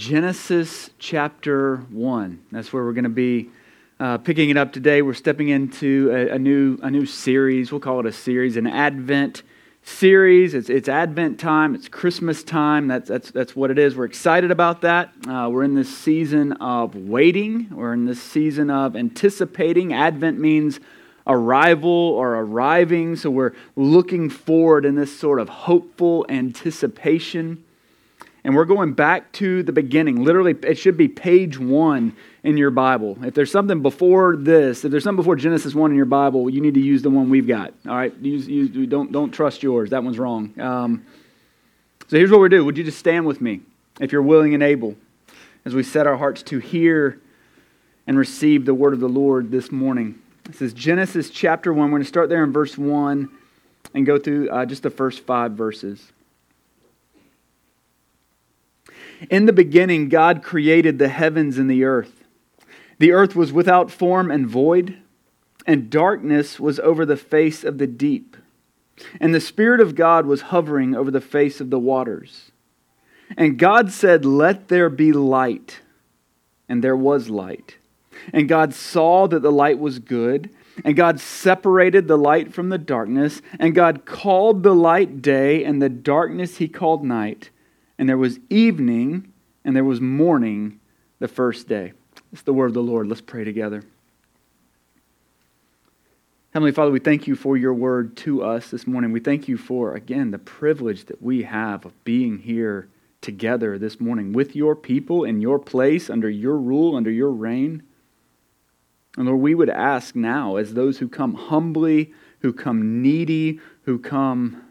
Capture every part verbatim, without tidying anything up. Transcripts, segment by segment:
Genesis chapter one. That's where we're going to be uh, picking it up today. We're stepping into a, a new a new series. We'll call it a series, an Advent series. It's it's Advent time. It's Christmas time. That's that's that's what it is. We're excited about that. Uh, we're in this season of waiting. We're in this season of anticipating. Advent means arrival or arriving. So we're looking forward in this sort of hopeful anticipation. And we're going back to the beginning. Literally, it should be page one in your Bible. If there's something before this, if there's something before Genesis one in your Bible, you need to use the one we've got. All right? Use, use, don't, don't trust yours. That one's wrong. Um, so here's what we're doing. Would you just stand with me, if you're willing and able, as we set our hearts to hear and receive the word of the Lord this morning. This is Genesis chapter one. We're going to start there in verse one and go through uh, just the first five verses. In the beginning, God created the heavens and the earth. The earth was without form and void, and darkness was over the face of the deep. And the Spirit of God was hovering over the face of the waters. And God said, "Let there be light." And there was light. And God saw that the light was good. And God separated the light from the darkness. And God called the light day, and the darkness He called night. And there was evening, and there was morning the first day. It's the word of the Lord. Let's pray together. Heavenly Father, we thank you for your word to us this morning. We thank you for, again, the privilege that we have of being here together this morning with your people in your place, under your rule, under your reign. And Lord, we would ask now, as those who come humbly, who come needy, who come...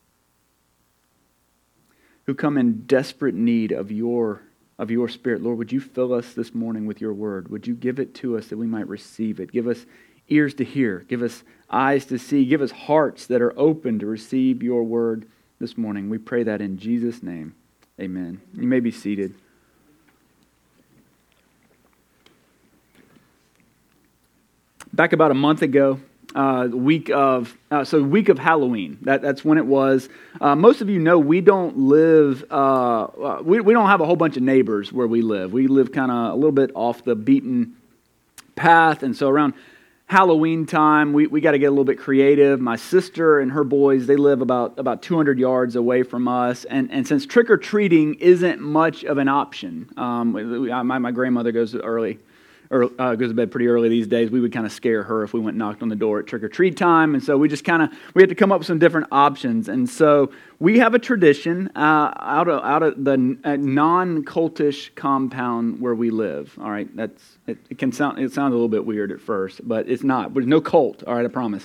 who come in desperate need of your, of your Spirit. Lord, would you fill us this morning with your word? Would you give it to us that we might receive it? Give us ears to hear. Give us eyes to see. Give us hearts that are open to receive your word this morning. We pray that in Jesus' name. Amen. You may be seated. Back about a month ago, Uh, week of uh, so week of Halloween. That, that's when it was. Uh, most of you know we don't live. Uh, uh, we we don't have a whole bunch of neighbors where we live. We live kind of a little bit off the beaten path, and so around Halloween time, we, we got to get a little bit creative. My sister and her boys, they live about about two hundred yards away from us, and and since trick or treating isn't much of an option, um, my my grandmother goes early. Or uh, goes to bed pretty early these days. We would kind of scare her if we went and knocked on the door at trick-or-treat time. And so we just kind of, we had to come up with some different options. And so we have a tradition uh, out of out of the uh, non-cultish compound where we live. All right, that's it, it can sound, it sounds a little bit weird at first, but it's not. There's no cult, all right, I promise.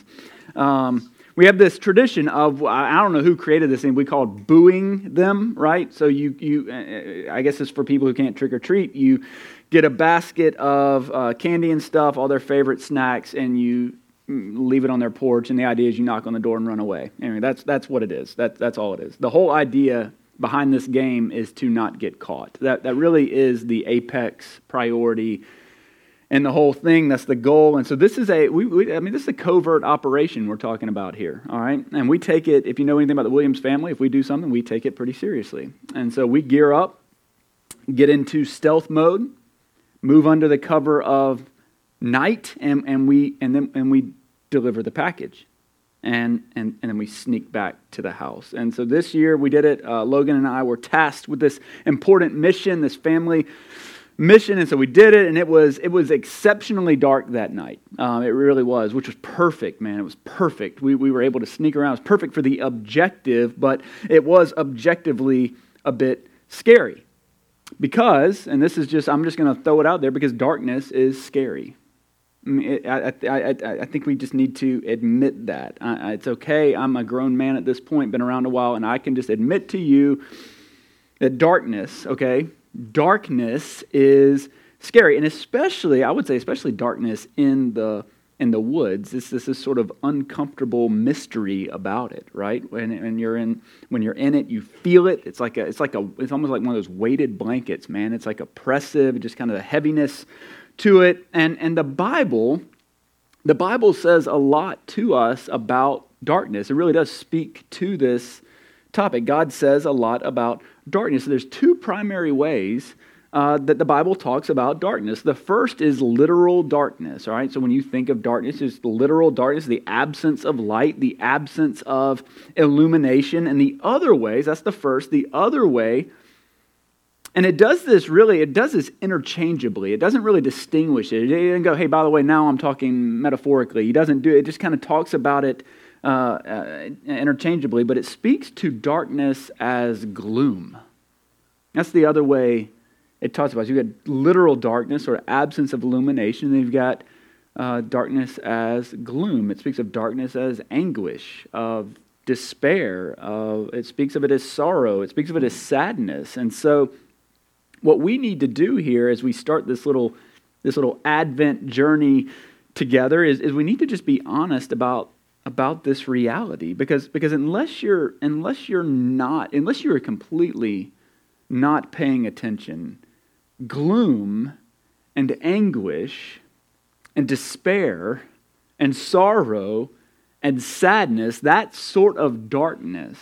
Um, we have this tradition of, I don't know who created this thing, we call it booing them, right? So you, you, I guess it's for people who can't trick-or-treat. You get a basket of uh, candy and stuff, all their favorite snacks, and you leave it on their porch, and the idea is you knock on the door and run away. Anyway, that's that's what it is. That, that's all it is. The whole idea behind this game is to not get caught. That that really is the apex priority and the whole thing. That's the goal. And so this is a, we, we I mean, this is a covert operation we're talking about here, all right? And we take it, if you know anything about the Williams family, if we do something, we take it pretty seriously. And so we gear up, get into stealth mode, move under the cover of night, and, and we and then and we deliver the package, and and and then we sneak back to the house. And so this year we did it. Uh, Logan and I were tasked with this important mission, this family mission, and so we did it. And it was it was exceptionally dark that night. Um, it really was, which was perfect, man. It was perfect. We we were able to sneak around. It was perfect for the objective, but it was objectively a bit scary. Because, and this is just, I'm just going to throw it out there, because darkness is scary. I, mean, it, I, I, I, I think we just need to admit that. I, it's okay, I'm a grown man at this point, been around a while, and I can just admit to you that darkness, okay, darkness is scary. And especially, I would say, especially darkness in the in the woods. This, this is sort of uncomfortable mystery about it, right? When, when you're in when you're in it, you feel it. It's like a it's like a it's almost like one of those weighted blankets, man. It's like oppressive, just kind of the heaviness to it. And and the Bible, the Bible says a lot to us about darkness. It really does speak to this topic. God says a lot about darkness. So there's two primary ways uh, that the Bible talks about darkness. The first is literal darkness, all right? So when you think of darkness, it's literal darkness, the absence of light, the absence of illumination. And the other ways, that's the first, the other way, and it does this really, it does this interchangeably. It doesn't really distinguish it. It doesn't go, hey, by the way, now I'm talking metaphorically. He doesn't do it. It just kind of talks about it uh, uh, interchangeably, but it speaks to darkness as gloom. That's the other way it talks about it. You've got literal darkness or absence of illumination, and you've got uh, darkness as gloom. It speaks of darkness as anguish, of despair. Of, it speaks of it as sorrow. It speaks of it as sadness. And so what we need to do here as we start this little this little Advent journey together is, is we need to just be honest about about this reality, because because unless you're unless you're not unless you're completely not paying attention, gloom and anguish and despair and sorrow and sadness, that sort of darkness,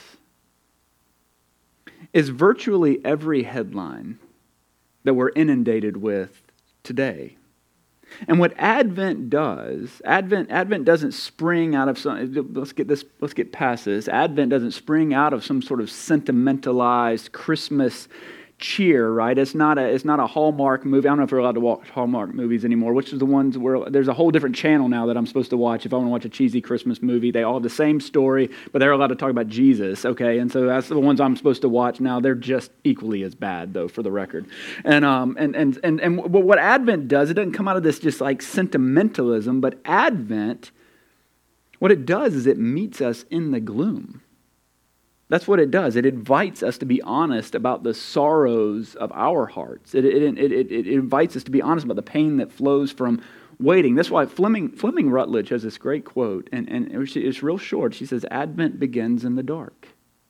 is virtually every headline that we're inundated with today. And what Advent does, Advent Advent doesn't spring out of some, let's get this, let's get past this. Advent doesn't spring out of some sort of sentimentalized Christmas cheer, right? It's not a it's not a Hallmark movie. I don't know if we're allowed to watch Hallmark movies anymore, which is the ones where there's a whole different channel now that I'm supposed to watch if I want to watch a cheesy Christmas movie. They all have the same story, but they're allowed to talk about Jesus, okay? And so that's the ones I'm supposed to watch now. They're just equally as bad, though, for the record. And um and and and and what Advent does, it doesn't come out of this just like sentimentalism, but Advent, what it does is it meets us in the gloom. That's what it does. It invites us to be honest about the sorrows of our hearts. It, it, it, it, it invites us to be honest about the pain that flows from waiting. That's why Fleming, Fleming Rutledge has this great quote, and, and it's real short. She says, Advent begins in the dark.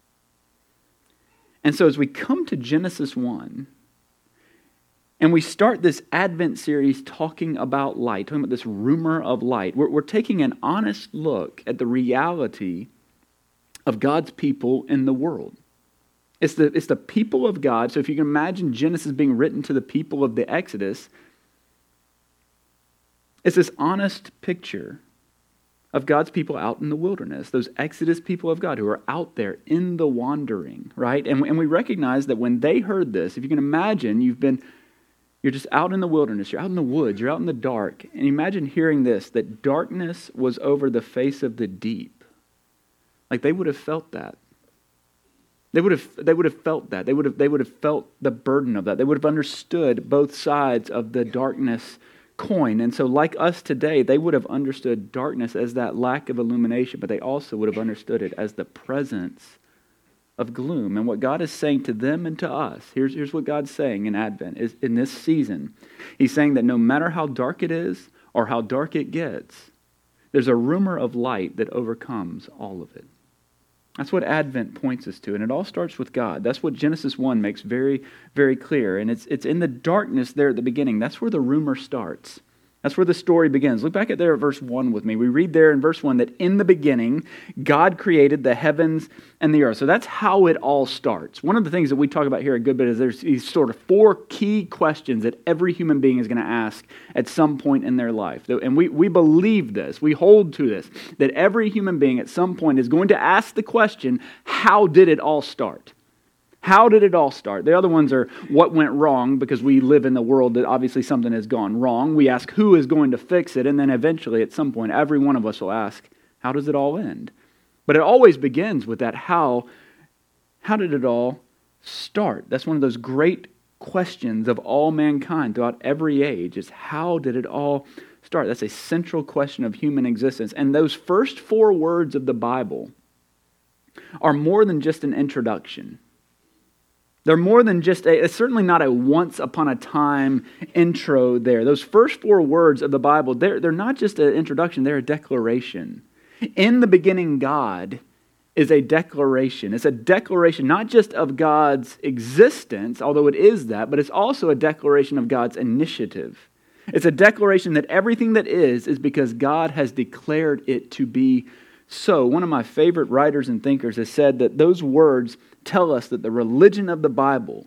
And so as we come to Genesis one, and we start this Advent series talking about light, talking about this rumor of light, we're, we're taking an honest look at the reality of God's people in the world. It's the, it's the people of God. So if you can imagine Genesis being written to the people of the Exodus, it's this honest picture of God's people out in the wilderness, those Exodus people of God who are out there in the wandering, right? And, and we recognize that when they heard this, if you can imagine, you've been, you're just out in the wilderness, you're out in the woods, you're out in the dark, and imagine hearing this, that darkness was over the face of the deep. Like they would have felt that. They would have they would have felt that. They would have they would have felt the burden of that. They would have understood both sides of the darkness coin. And so like us today, they would have understood darkness as that lack of illumination, but they also would have understood it as the presence of gloom. And what God is saying to them and to us, here's, here's what God's saying in Advent, is in this season. He's saying that no matter how dark it is or how dark it gets, there's a rumor of light that overcomes all of it. That's what Advent points us to, and it all starts with God. That's what Genesis one makes very, very clear, and it's it's in the darkness there at the beginning. That's where the rumor starts. That's where the story begins. Look back at there at verse one with me. We read there in verse one that in the beginning, God created the heavens and the earth. So that's how it all starts. One of the things that we talk about here a good bit is there's these sort of four key questions that every human being is going to ask at some point in their life. And we, we believe this, we hold to this, that every human being at some point is going to ask the question, how did it all start? How did it all start? The other ones are what went wrong, because we live in the world that obviously something has gone wrong. We ask who is going to fix it, and then eventually at some point every one of us will ask, how does it all end? But it always begins with that how, how did it all start? That's one of those great questions of all mankind throughout every age, is how did it all start? That's a central question of human existence. And those first four words of the Bible are more than just an introduction. They're more than just a, it's certainly not a once upon a time intro there. Those first four words of the Bible, they're, they're not just an introduction, they're a declaration. In the beginning, God is a declaration. It's a declaration not just of God's existence, although it is that, but it's also a declaration of God's initiative. It's a declaration that everything that is, is because God has declared it to be so. One of my favorite writers and thinkers has said that those words tell us that the religion of the Bible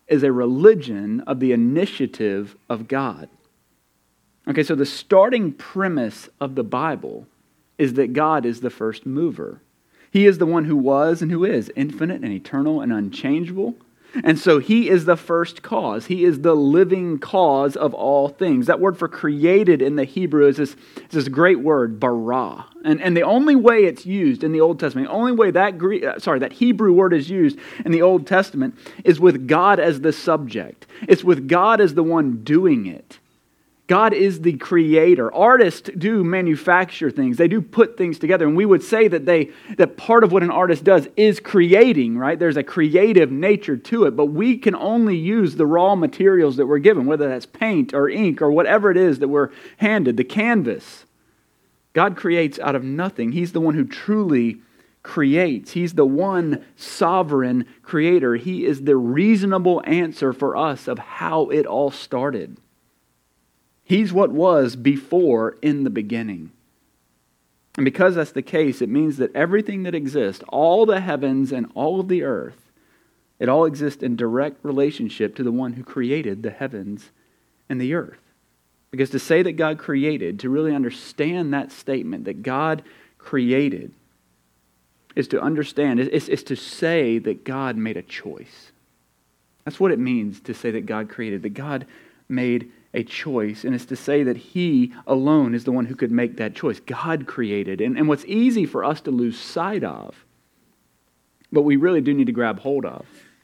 is a religion of the initiative of God. Okay, so the starting premise of the Bible is that God is the first mover. He is the one who was and who is infinite and eternal and unchangeable. And so he is the first cause. He is the living cause of all things. That word for created in the Hebrew is this, is this great word, bara. And, and the only way it's used in the Old Testament, the only way that Greek, sorry, that Hebrew word is used in the Old Testament is with God as the subject. It's with God as the one doing it. God is the creator. Artists do manufacture things. They do put things together. And we would say that they that part of what an artist does is creating, right? There's a creative nature to it. But we can only use the raw materials that we're given, whether that's paint or ink or whatever it is that we're handed, the canvas. God creates out of nothing. He's the one who truly creates. He's the one sovereign creator. He is the reasonable answer for us of how it all started. He's what was before in the beginning. And because that's the case, it means that everything that exists, all the heavens and all of the earth, it all exists in direct relationship to the one who created the heavens and the earth. Because to say that God created, to really understand that statement, that God created, is to understand, is, is to say that God made a choice. That's what it means to say that God created, that God made a choice, and it's to say that He alone is the one who could make that choice. God created. And, and what's easy for us to lose sight of, but we really do need to grab hold of,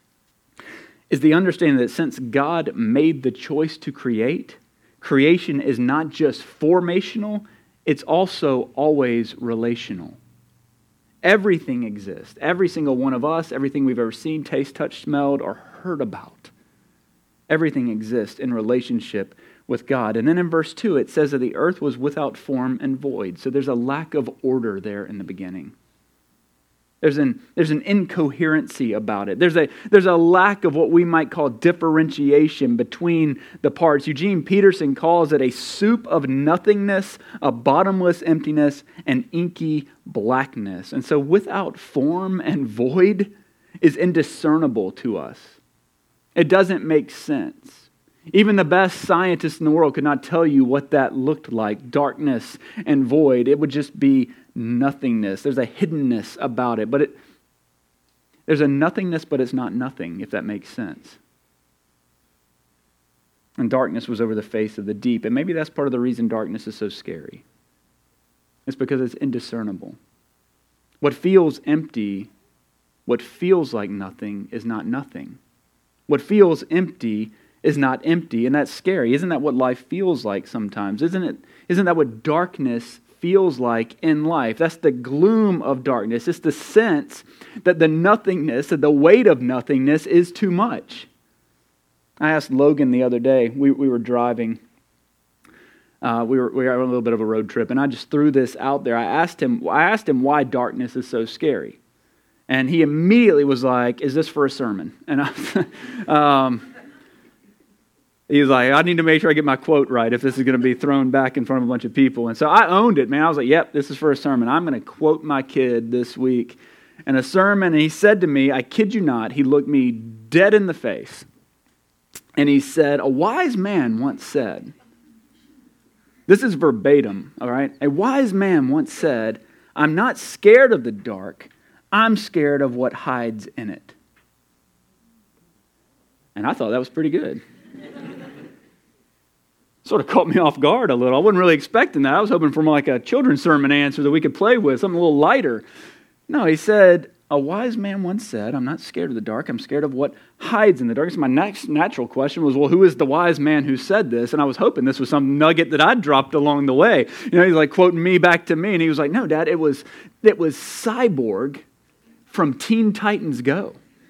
is the understanding that since God made the choice to create, creation is not just formational, it's also always relational. Everything exists. Every single one of us, everything we've ever seen, tasted, touched, smelled, or heard about, everything exists in relationship with God. And then in verse two, it says that the earth was without form and void. So there's a lack of order there in the beginning. There's an, there's an incoherency about it. There's a, there's a lack of what we might call differentiation between the parts. Eugene Peterson calls it a soup of nothingness, a bottomless emptiness, and inky blackness. And so without form and void is indiscernible to us. It doesn't make sense. Even the best scientists in the world could not tell you what that looked like, darkness and void. It would just be nothingness. There's a hiddenness about it, but it, there's a nothingness, but it's not nothing, if that makes sense. And darkness was over the face of the deep, and maybe that's part of the reason darkness is so scary. It's because it's indiscernible. What feels empty, what feels like nothing, is not nothing. What feels empty is not empty, and that's scary. Isn't that what life feels like sometimes? Isn't it? Isn't that what darkness feels like in life? That's the gloom of darkness. It's the sense that the nothingness, that the weight of nothingness is too much. I asked Logan the other day, we, we were driving, uh, we were we were on a little bit of a road trip, and I just threw this out there. I asked him, I asked him why darkness is so scary. And he immediately was like, is this for a sermon? And I, um, he was like, I need to make sure I get my quote right if this is going to be thrown back in front of a bunch of people. And so I owned it, man. I was like, yep, this is for a sermon. I'm going to quote my kid this week in a sermon. And he said to me, I kid you not, he looked me dead in the face. And he said, a wise man once said, this is verbatim, all right? A wise man once said, I'm not scared of the dark. I'm scared of what hides in it. And I thought that was pretty good. Sort of caught me off guard a little. I wasn't really expecting that. I was hoping for more like a children's sermon answer that we could play with, something a little lighter. No, he said, a wise man once said, I'm not scared of the dark. I'm scared of what hides in the dark. So my next natural question was, well, who is the wise man who said this? And I was hoping this was some nugget that I'd dropped along the way. You know, he's like quoting me back to me. And he was like, no, Dad, it was, it was Cyborg from Teen Titans Go.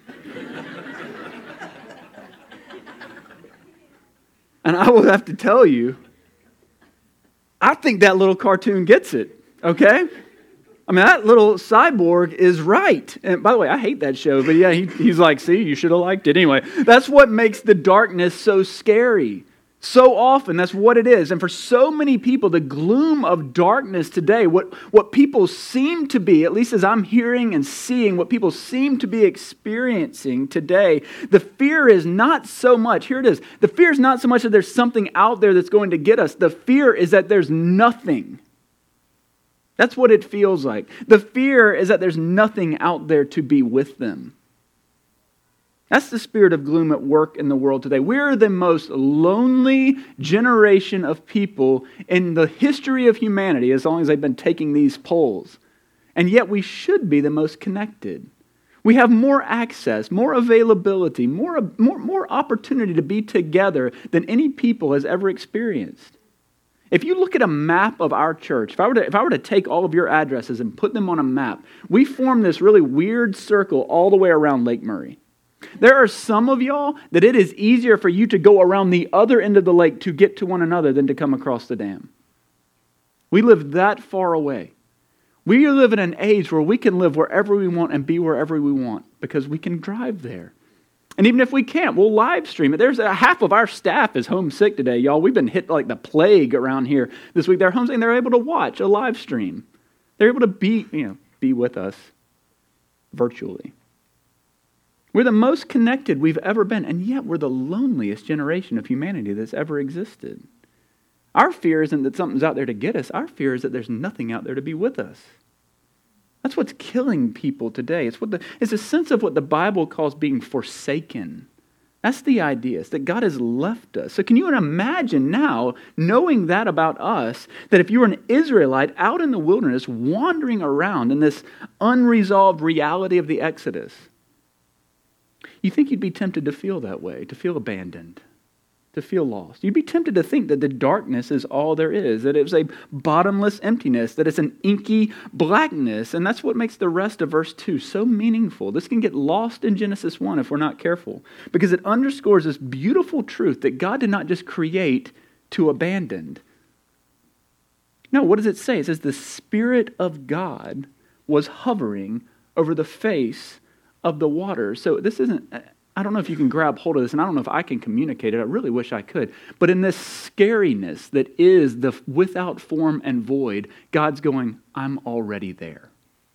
And I will have to tell you, I think that little cartoon gets it, okay? I mean, that little cyborg is right. And by the way, I hate that show, but yeah, he, he's like, see, you should have liked it. Anyway, that's what makes the darkness so scary. So often, that's what it is. And for so many people, the gloom of darkness today, what, what people seem to be, at least as I'm hearing and seeing, what people seem to be experiencing today, the fear is not so much, here it is, the fear is not so much that there's something out there that's going to get us. The fear is that there's nothing. That's what it feels like. The fear is that there's nothing out there to be with them. That's the spirit of gloom at work in the world today. We're the most lonely generation of people in the history of humanity, as long as they've been taking these polls. And yet we should be the most connected. We have more access, more availability, more, more, more opportunity to be together than any people has ever experienced. If you look at a map of our church, if I were to, if I were to take all of your addresses and put them on a map, we form this really weird circle all the way around Lake Murray. There are some of y'all that it is easier for you to go around the other end of the lake to get to one another than to come across the dam. We live that far away. We live in an age where we can live wherever we want and be wherever we want because we can drive there. And even if we can't, we'll live stream it. There's a, half of our staff is homesick today, y'all. We've been hit like the plague around here this week. They're homesick and they're able to watch a live stream. They're able to be, you know, be with us virtually. We're the most connected we've ever been, and yet we're the loneliest generation of humanity that's ever existed. Our fear isn't that something's out there to get us. Our fear is that there's nothing out there to be with us. That's what's killing people today. It's what the, it's a sense of what the Bible calls being forsaken. That's the idea, is that God has left us. So can you imagine now, knowing that about us, that if you were an Israelite out in the wilderness, wandering around in this unresolved reality of the Exodus, you think you'd be tempted to feel that way, to feel abandoned, to feel lost. You'd be tempted to think that the darkness is all there is, that it's a bottomless emptiness, that it's an inky blackness. And that's what makes the rest of verse two so meaningful. This can get lost in Genesis one if we're not careful, because it underscores this beautiful truth that God did not just create to abandon. No, what does it say? It says the Spirit of God was hovering over the face of the waters. So this isn't, I don't know if you can grab hold of this, and I don't know if I can communicate it. I really wish I could. But in this scariness that is the without form and void, God's going, I'm already there.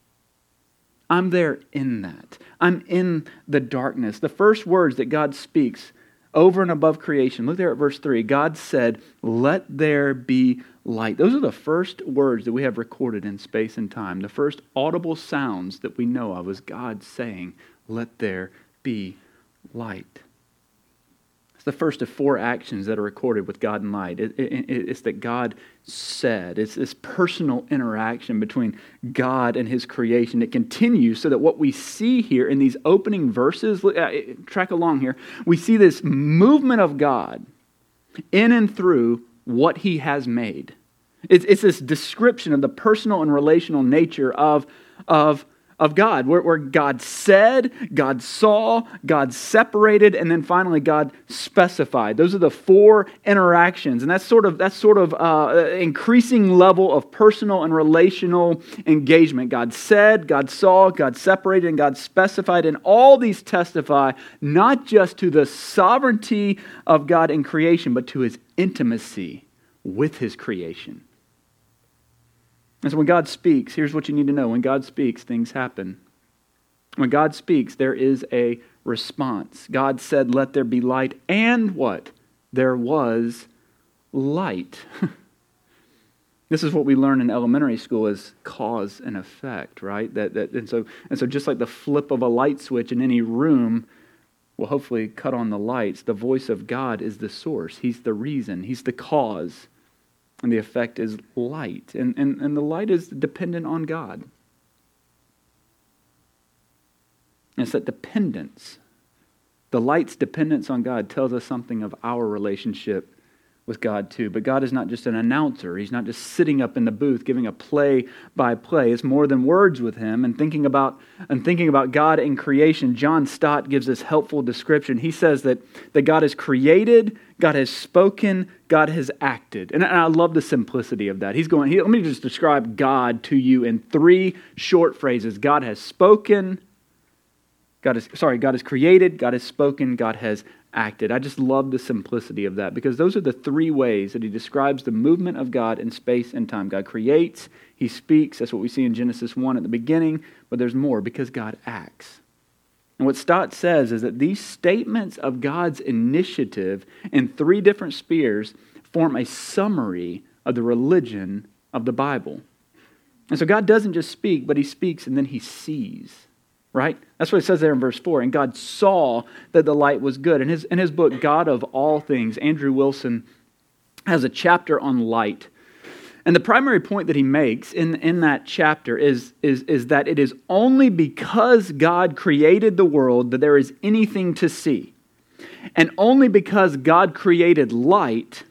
I'm there in that. I'm in the darkness. The first words that God speaks over and above creation, look there at verse three. God said, let there be light. Those are the first words that we have recorded in space and time. The first audible sounds that we know of is God saying, let there be light. It's the first of four actions that are recorded with God and light. It, it, it's that God said. It's this personal interaction between God and His creation. It continues so that what we see here in these opening verses, track along here, we see this movement of God in and through what He has made. It's, it's this description of the personal and relational nature of, of Of God, where, where God said, God saw, God separated, and then finally God specified. Those are the four interactions, and that's sort of that's sort of uh, increasing level of personal and relational engagement. God said, God saw, God separated, and God specified, and all these testify not just to the sovereignty of God in creation, but to His intimacy with His creation. And so when God speaks, here's what you need to know. When God speaks, things happen. When God speaks, there is a response. God said, let there be light. And what? There was light. This is what we learn in elementary school as cause and effect, right? That, that, and so, and so just like the flip of a light switch in any room will hopefully cut on the lights, the voice of God is the source. He's the reason. He's the cause. And the effect is light. And, and, and the light is dependent on God. And it's that dependence, the light's dependence on God tells us something of our relationship with God too. But God is not just an announcer. He's not just sitting up in the booth giving a play-by-play. It's more than words with Him. And thinking about and thinking about God in creation, John Stott gives this helpful description. He says that, that God has created, God has spoken, God has acted. And I love the simplicity of that. He's going, he, let me just describe God to you in three short phrases. God has spoken, God has, sorry, God has created, God has spoken, God has acted. I just love the simplicity of that because those are the three ways that he describes the movement of God in space and time. God creates, he speaks, that's what we see in Genesis one at the beginning, but there's more because God acts. And what Stott says is that these statements of God's initiative in three different spheres form a summary of the religion of the Bible. And so God doesn't just speak, but he speaks and then he sees. Right? That's what it says there in verse four. And God saw that the light was good. In his, in his book, God of All Things, Andrew Wilson has a chapter on light. And the primary point that he makes in, in that chapter is, is, is that it is only because God created the world that there is anything to see. And only because God created light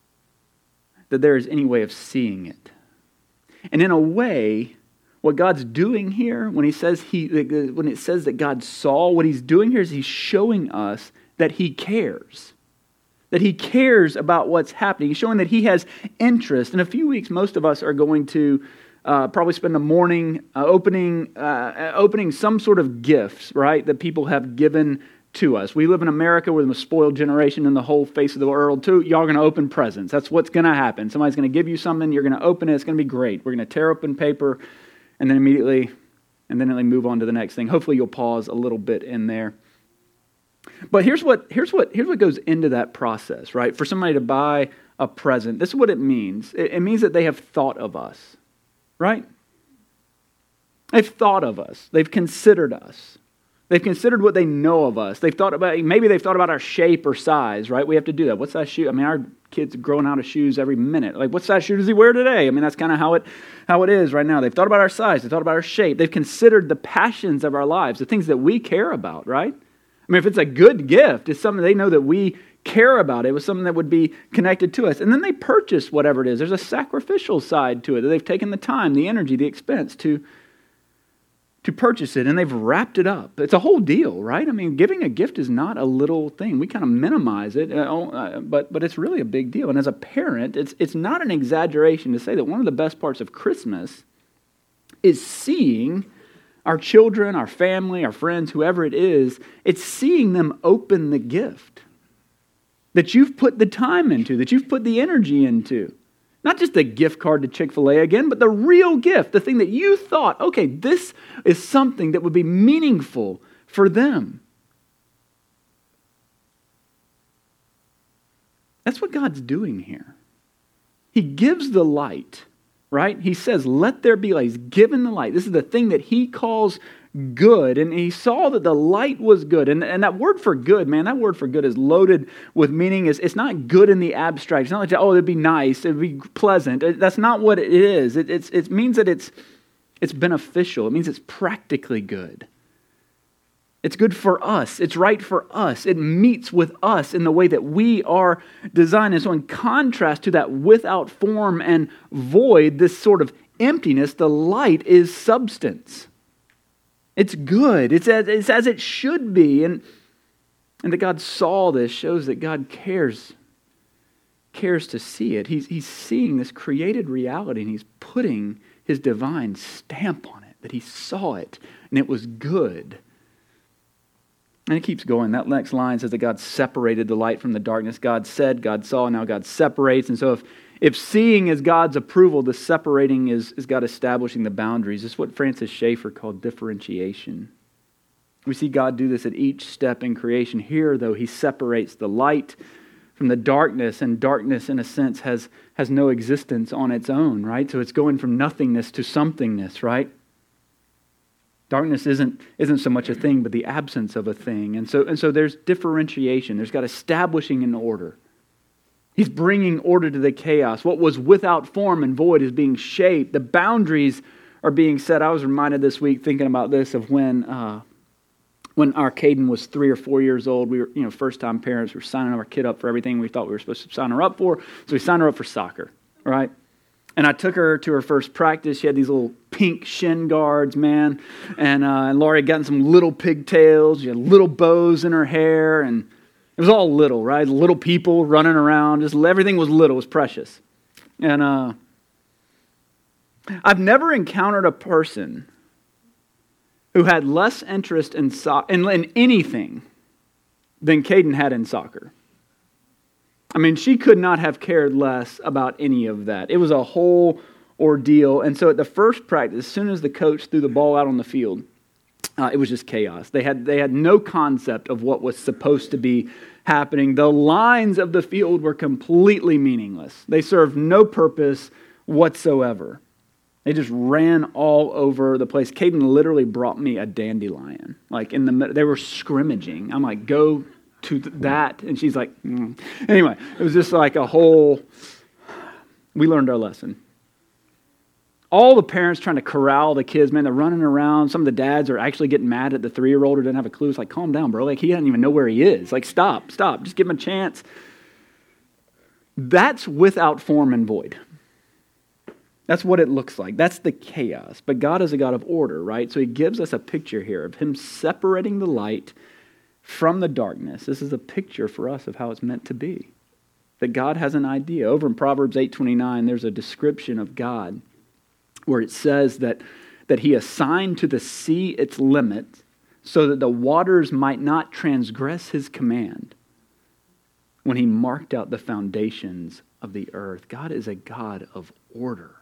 that there is any way of seeing it. And in a way, what God's doing here, when he says he, when it says that God saw, what he's doing here is he's showing us that he cares. That he cares about what's happening. He's showing that he has interest. In a few weeks, most of us are going to uh, probably spend the morning uh, opening, uh, opening some sort of gifts, right, that people have given to us. We live in America. We're the most spoiled generation in the whole face of the world, too. Y'all are going to open presents. That's what's going to happen. Somebody's going to give you something. You're going to open it. It's going to be great. We're going to tear open paper. And then immediately, and then they move on to the next thing. Hopefully you'll pause a little bit in there. But here's what here's what here's what goes into that process, right? For somebody to buy a present, this is what it means. It, it means that they have thought of us, right? They've thought of us. They've considered us. They've considered what they know of us. They've thought about, maybe they've thought about our shape or size, right? We have to do that. What's that shoe? I mean, our kids are growing out of shoes every minute. Like, what size shoe does he wear today? I mean, that's kind of how it how it is right now. They've thought about our size. They've thought about our shape. They've considered the passions of our lives, the things that we care about, right? I mean, if it's a good gift, it's something they know that we care about. It was something that would be connected to us. And then they purchase whatever it is. There's a sacrificial side to it, that they've taken the time, the energy, the expense to to purchase it, and they've wrapped it up. It's a whole deal, right? I mean, giving a gift is not a little thing. We kind of minimize it, uh, but but it's really a big deal. And as a parent, it's it's not an exaggeration to say that one of the best parts of Christmas is seeing our children, our family, our friends, whoever it is, it's seeing them open the gift that you've put the time into, that you've put the energy into. Not just the gift card to Chick-fil-A again, but the real gift, the thing that you thought, okay, this is something that would be meaningful for them. That's what God's doing here. He gives the light, right? He says, let there be light. He's given the light. This is the thing that he calls good. And he saw that the light was good. And, and that word for good, man, that word for good is loaded with meaning. It's, it's not good in the abstract. It's not like, oh, it'd be nice, it'd be pleasant. It, that's not what it is. It, it's, it means that it's, it's beneficial. It means it's practically good. It's good for us. It's right for us. It meets with us in the way that we are designed. And so in contrast to that without form and void, this sort of emptiness, the light is substance. It's good. It's as, it's as it should be. And, and that God saw this shows that God cares, cares to see it. He's, he's seeing this created reality and he's putting his divine stamp on it, that he saw it and it was good. And it keeps going. That next line says that God separated the light from the darkness. God said, God saw, now God separates. And so if If seeing is God's approval, the separating is, is God establishing the boundaries. This is what Francis Schaeffer called differentiation. We see God do this at each step in creation. Here, though, he separates the light from the darkness, and darkness, in a sense, has, has no existence on its own, right? So it's going from nothingness to somethingness, right? Darkness isn't, isn't so much a thing, but the absence of a thing. And so, and so there's differentiation. There's God establishing an order. He's bringing order to the chaos. What was without form and void is being shaped. The boundaries are being set. I was reminded this week, thinking about this, of when uh, when our Caden was three or four years old. We were, you know, first-time parents. We were signing our kid up for everything we thought we were supposed to sign her up for. So we signed her up for soccer, right? And I took her to her first practice. She had these little pink shin guards, man. And, uh, and Laurie had gotten some little pigtails. She had little bows in her hair, and it was all little, right? Little people running around. Just everything was little. It was precious. And uh, I've never encountered a person who had less interest in, so- in, in anything than Caden had in soccer. I mean, she could not have cared less about any of that. It was a whole ordeal. And so at the first practice, as soon as the coach threw the ball out on the field, uh, it was just chaos. They had, they had no concept of what was supposed to be happening. The lines of the field were completely meaningless. They served no purpose whatsoever. They just ran all over the place. Caden literally brought me a dandelion. Like in the middle, they were scrimmaging. I'm like, go to that. And she's like, mm. Anyway, it was just like a whole, we learned our lesson. All the parents trying to corral the kids, man, they're running around. Some of the dads are actually getting mad at the three-year-old who doesn't have a clue. It's like, calm down, bro. Like, he doesn't even know where he is. Like, stop, stop. Just give him a chance. That's without form and void. That's what it looks like. That's the chaos. But God is a God of order, right? So he gives us a picture here of him separating the light from the darkness. This is a picture for us of how it's meant to be. That God has an idea. Over in Proverbs eight twenty-nine, there's a description of God where it says that, that he assigned to the sea its limit so that the waters might not transgress his command when he marked out the foundations of the earth. God is a God of order.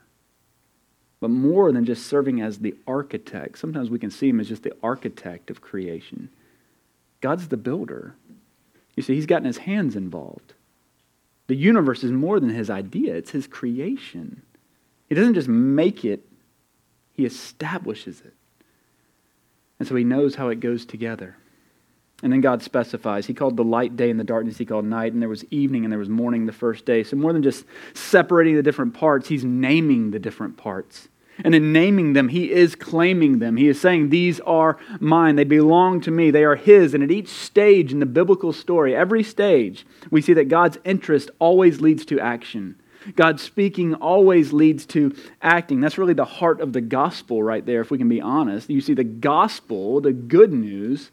But more than just serving as the architect, sometimes we can see him as just the architect of creation. God's the builder. You see, he's gotten his hands involved. The universe is more than his idea, it's his creation. He doesn't just make it, he establishes it. And so he knows how it goes together. And then God specifies. He called the light day and the darkness he called night, and there was evening and there was morning the first day. So more than just separating the different parts, he's naming the different parts. And in naming them, he is claiming them. He is saying, these are mine. They belong to me. They are his. And at each stage in the biblical story, every stage, we see that God's interest always leads to action. God's speaking always leads to acting. That's really the heart of the gospel right there, if we can be honest. You see, the gospel, the good news,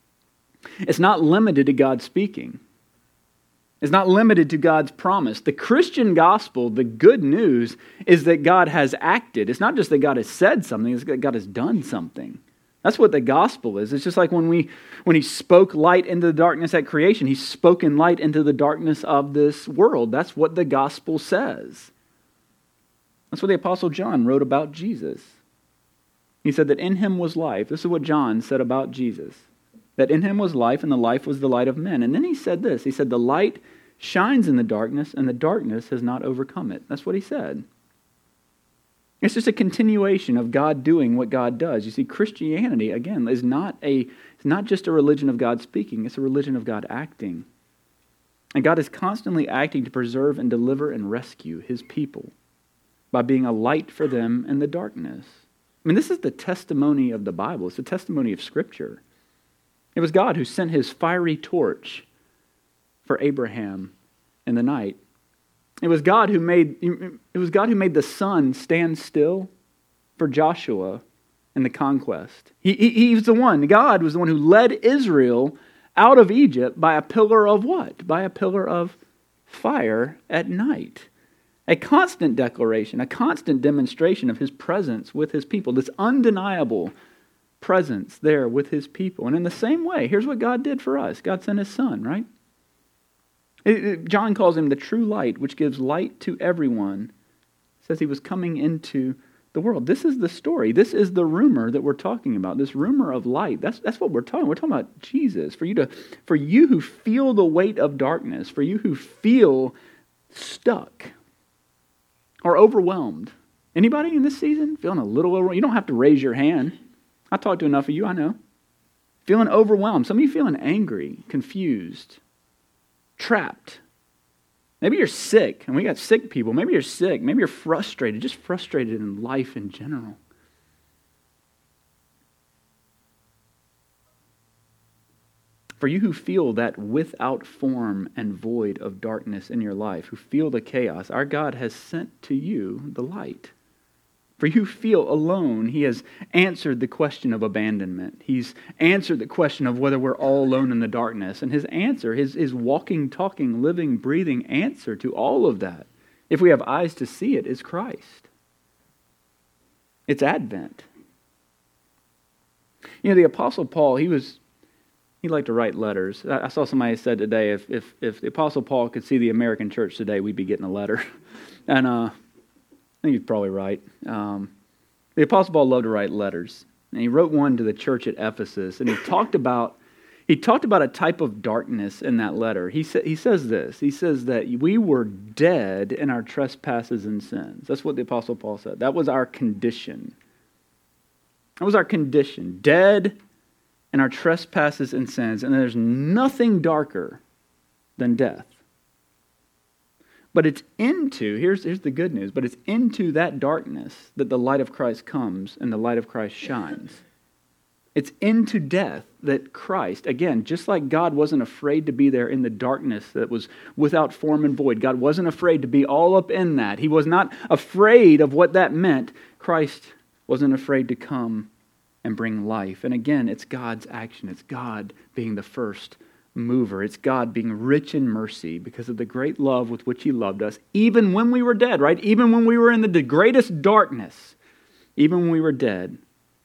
it's not limited to God speaking. It's not limited to God's promise. The Christian gospel, the good news, is that God has acted. It's not just that God has said something, it's that God has done something. That's what the gospel is. It's just like when we when he spoke light into the darkness at creation, he's spoken light into the darkness of this world. That's what the gospel says. That's what the Apostle John wrote about Jesus. He said that in him was life. This is what John said about Jesus. That in him was life, and the life was the light of men. And then he said this. He said, the light shines in the darkness, and the darkness has not overcome it. That's what he said. It's just a continuation of God doing what God does. You see, Christianity, again, is not a it's not just a religion of God speaking. It's a religion of God acting. And God is constantly acting to preserve and deliver and rescue his people by being a light for them in the darkness. I mean, this is the testimony of the Bible. It's the testimony of Scripture. It was God who sent his fiery torch for Abraham in the night. It was God who made it was God who made the sun stand still for Joshua in the conquest. He, he, he was the one, God was the one who led Israel out of Egypt by a pillar of what? By a pillar of fire at night. A constant declaration, a constant demonstration of his presence with his people. This undeniable presence there with his people. And in the same way, here's what God did for us. God sent his son, right? It, it, John calls him the true light, which gives light to everyone. Says he was coming into the world. This is the story. This is the rumor that we're talking about. This rumor of light. That's that's what we're talking. We're talking about Jesus. For you to, for you who feel the weight of darkness, for you who feel stuck or overwhelmed. Anybody in this season feeling a little overwhelmed? You don't have to raise your hand. I talked to enough of you, I know. Feeling overwhelmed. Some of you feeling angry, confused, trapped. Maybe you're sick, and we got sick people. Maybe you're sick. Maybe you're frustrated, just frustrated in life in general. For you who feel that without form and void of darkness in your life, who feel the chaos, our God has sent to you the light. For you feel alone, he has answered the question of abandonment. He's answered the question of whether we're all alone in the darkness. And his answer, his, his walking, talking, living, breathing answer to all of that, if we have eyes to see it, is Christ. It's Advent. You know, the Apostle Paul, he was, he liked to write letters. I, I saw somebody said today, if, if if the Apostle Paul could see the American church today, we'd be getting a letter. And uh, I think he's probably right. Um, the Apostle Paul loved to write letters. And he wrote one to the church at Ephesus, and he talked about he talked about a type of darkness in that letter. He sa- he says this. He says that we were dead in our trespasses and sins. That's what the Apostle Paul said. That was our condition. That was our condition. Dead in our trespasses and sins. And there's nothing darker than death. But it's into, here's, here's the good news, but it's into that darkness that the light of Christ comes and the light of Christ shines. It's into death that Christ, again, just like God wasn't afraid to be there in the darkness that was without form and void, God wasn't afraid to be all up in that. He was not afraid of what that meant. Christ wasn't afraid to come and bring life. And again, it's God's action. It's God being the first mover. It's God being rich in mercy because of the great love with which He loved us, even when we were dead, right? Even when we were in the greatest darkness, even when we were dead,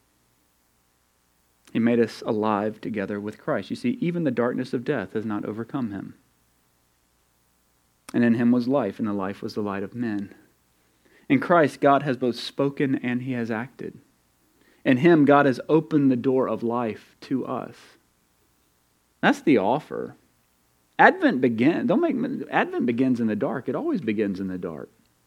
He made us alive together with Christ. You see, even the darkness of death has not overcome Him. And in Him was life, and the life was the light of men. In Christ, God has both spoken and He has acted. In Him, God has opened the door of life to us. That's the offer. Advent begins. Don't make Advent begins in the dark. It always begins in the dark.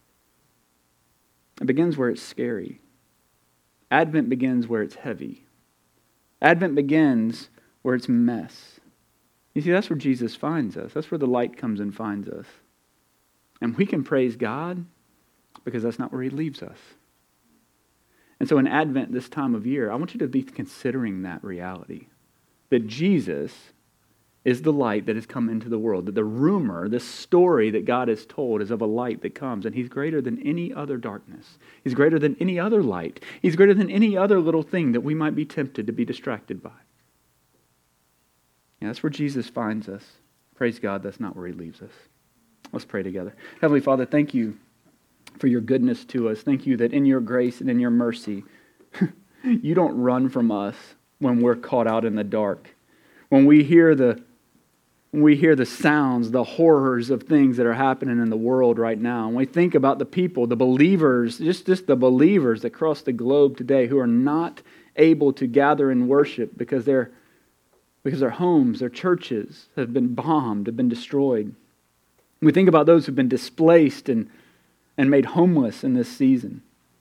It begins where it's scary. Advent begins where it's heavy. Advent begins where it's mess. You see, that's where Jesus finds us. That's where the light comes and finds us. And we can praise God because that's not where He leaves us. And so in Advent, this time of year, I want you to be considering that reality. That Jesus is the light that has come into the world. That the rumor, this story that God has told is of a light that comes. And He's greater than any other darkness. He's greater than any other light. He's greater than any other little thing that we might be tempted to be distracted by. And that's where Jesus finds us. Praise God, that's not where He leaves us. Let's pray together. Heavenly Father, thank You for Your goodness to us. Thank You that in Your grace and in Your mercy, You don't run from us when we're caught out in the dark. When we hear the when we hear the sounds, the horrors of things that are happening in the world right now, and we think about the people, the believers, just, just the believers across the globe today who are not able to gather and worship because their because their homes, their churches have been bombed, have been destroyed. We think about those who've been displaced and, and made homeless in this season.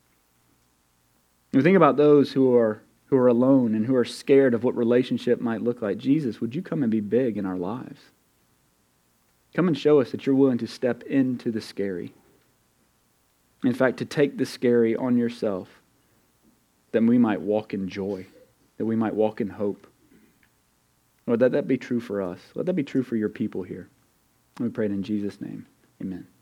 We think about those who are who are alone and who are scared of what relationship might look like. Jesus, would You come and be big in our lives? Come and show us that You're willing to step into the scary. In fact, to take the scary on Yourself, that we might walk in joy, that we might walk in hope. Lord, let that be true for us. Let that be true for Your people here. We pray it in Jesus' name. Amen.